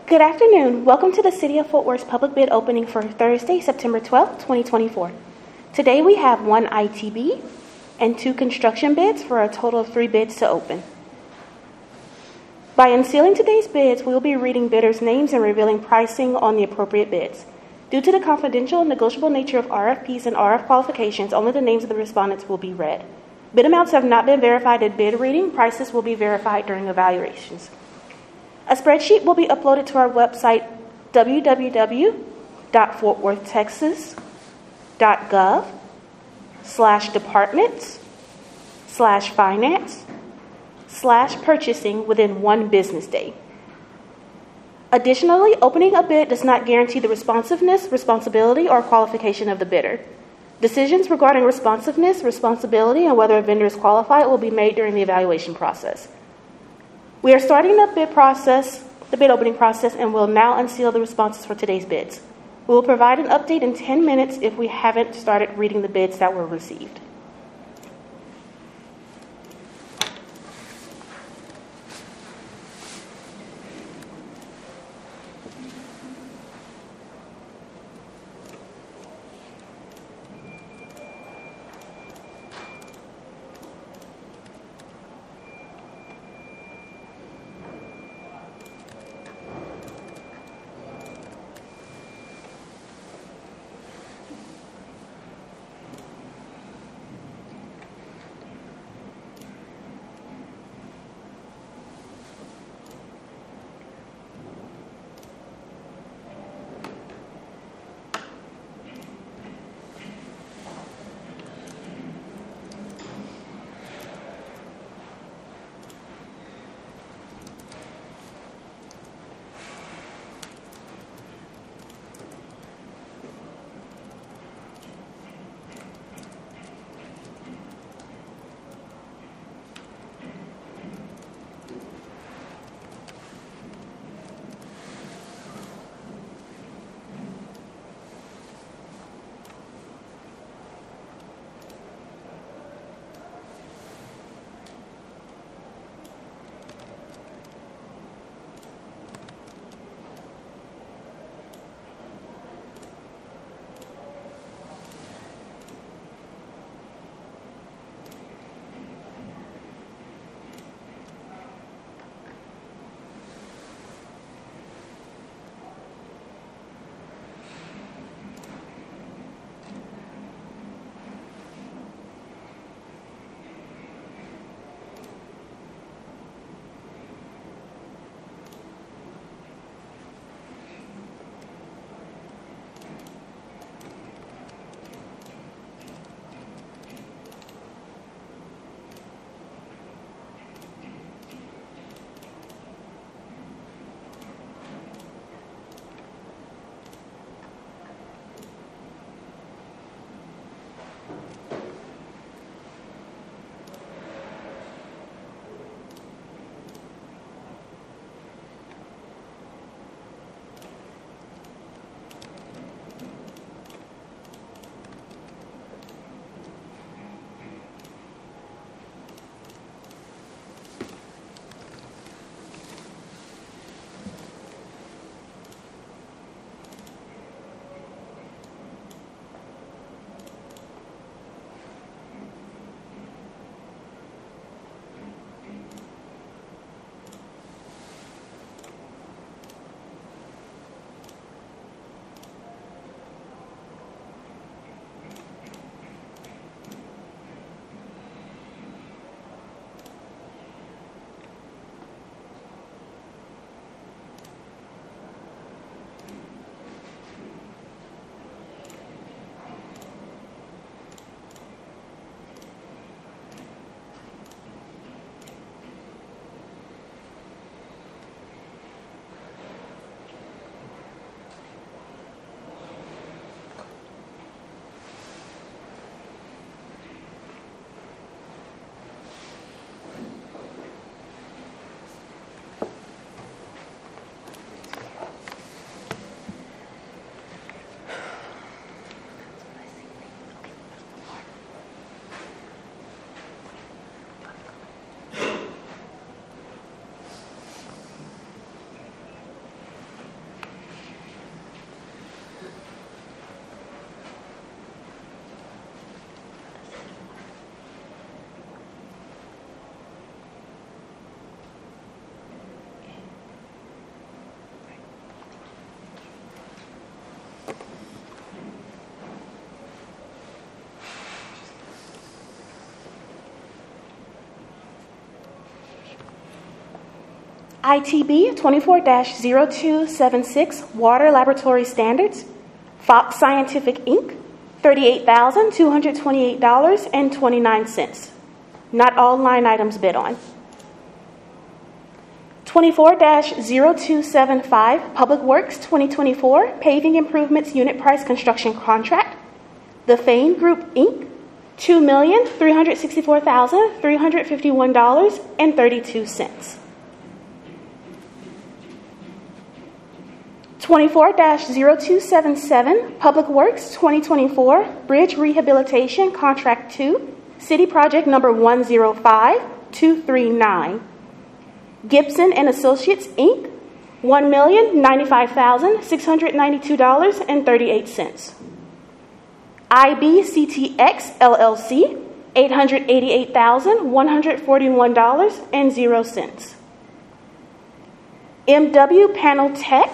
Good afternoon. Welcome to the City of Fort Worth's public bid opening for Thursday, September 12th, 2024. Today we have one ITB and two construction bids for a total of 3 bids to open. By unsealing today's bids, we will be reading bidders' names and revealing pricing on the appropriate bids. Due to the confidential and negotiable nature of RFPs and RF qualifications, only the names of the respondents will be read. Bid amounts have not been verified at bid reading. Prices will be verified during evaluations. A spreadsheet will be uploaded to our website, www.fortworthtexas.gov/departments/finance/purchasing within 1 business day. Additionally, opening a bid does not guarantee the responsiveness, responsibility, or qualification of the bidder. Decisions regarding responsiveness, responsibility, and whether a vendor is qualified will be made during the evaluation process. We are starting the bid opening process, and will now unseal the responses for today's bids. We will provide an update in 10 minutes if we haven't started reading the bids that were received. ITB 24-0276 Water Laboratory Standards, Fox Scientific Inc., $38,228.29. Not all line items bid on. 24-0275 Public Works 2024 Paving Improvements Unit Price Construction Contract, The Fane Group Inc., $2,364,351.32. 24-0277 Public Works 2024 Bridge Rehabilitation Contract 2, City Project number 105239. Gibson and Associates, Inc., $1,095,692.38. IBCTX, LLC, $888,141.00. MW Panel Tech,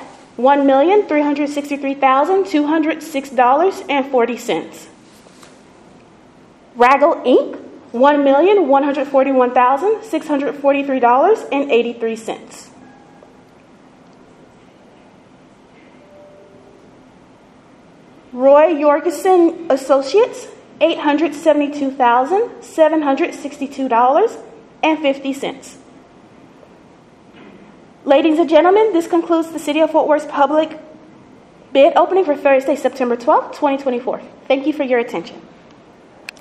$1,363,206.40. Raggle, Inc., $1,141,643.83. Roy Jorgensen Associates, $872,762.50. Ladies and gentlemen, this concludes the City of Fort Worth public bid opening for Thursday, September 12th, 2024. Thank you for your attention.